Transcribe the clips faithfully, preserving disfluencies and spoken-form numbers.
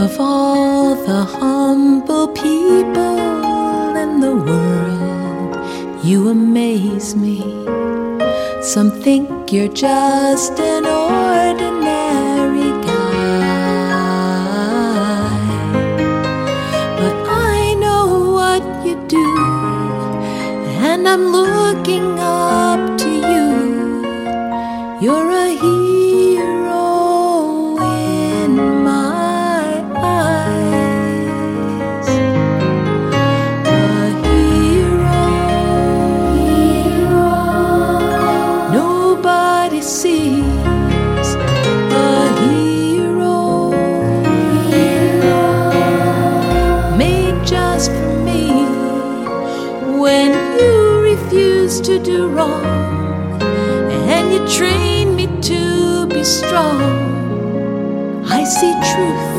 Of all the humble people in the world, you amaze me. Some think you're just an ordinary guy, but I know what you do, and I'm looking up to you. You're a hero in my eyes, a hero, hero. Nobody sees a hero, hero, made just for me. When you refuse to do wrong and you train me to be strong, I see truth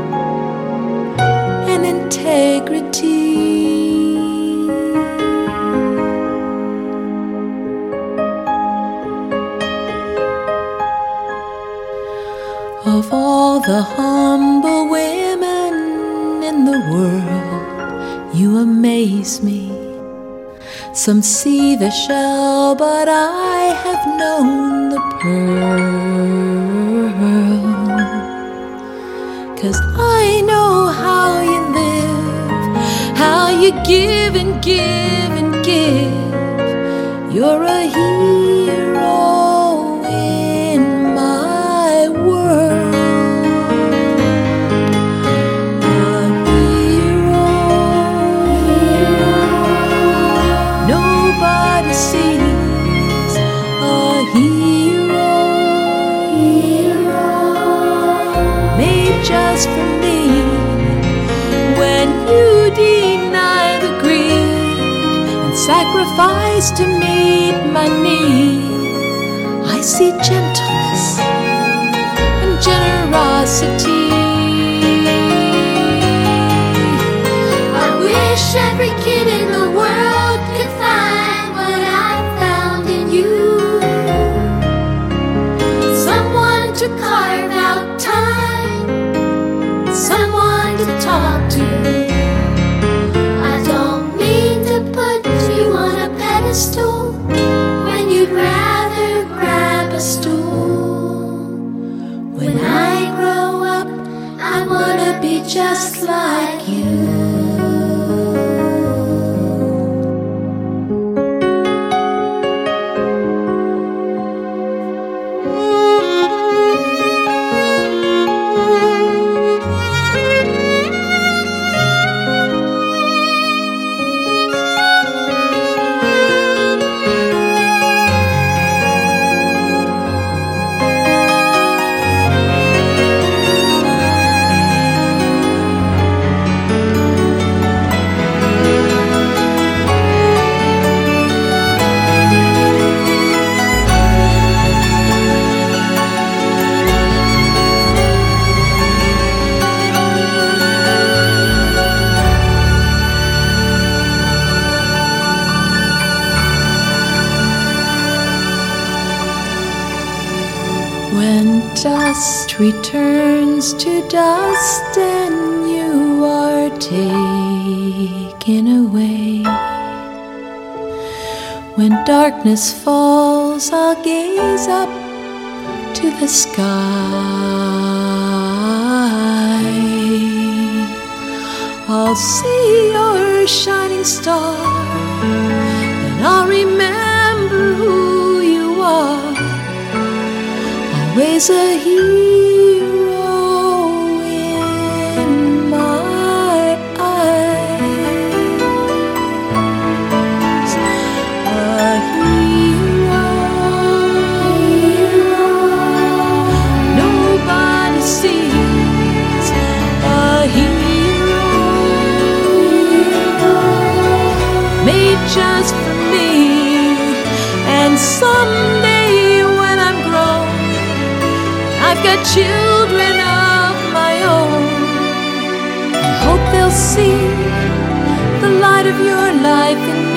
and integrity. Of all the humble women in the world, you amaze me. Some see the shell, but I have known the pearl. 'Cause I know how you live, how you give and give and give. You're a hero in my world, a hero, hero. Nobody sees a hero, hero, made just for me. When you deny the greed and sacrifice to meet my need, I see gentleness and generosity. I wish every kid in the world could find what I found in you. Someone to carve out time, someone to talk to. I don't mean to put you on a pedestal when you'd rather grab a stool. When I grow up, I wanna be just like you. When dust returns to dust and you are taken away, when darkness falls, I'll gaze up to the sky. I'll see your shining star, and I'll remember who you are. Always a hero in my eyes, a hero, hero. Nobody sees a hero, hero, made just for me. And someday when I'm grown, I've got children of my own. I hope they'll see the light of your life in me.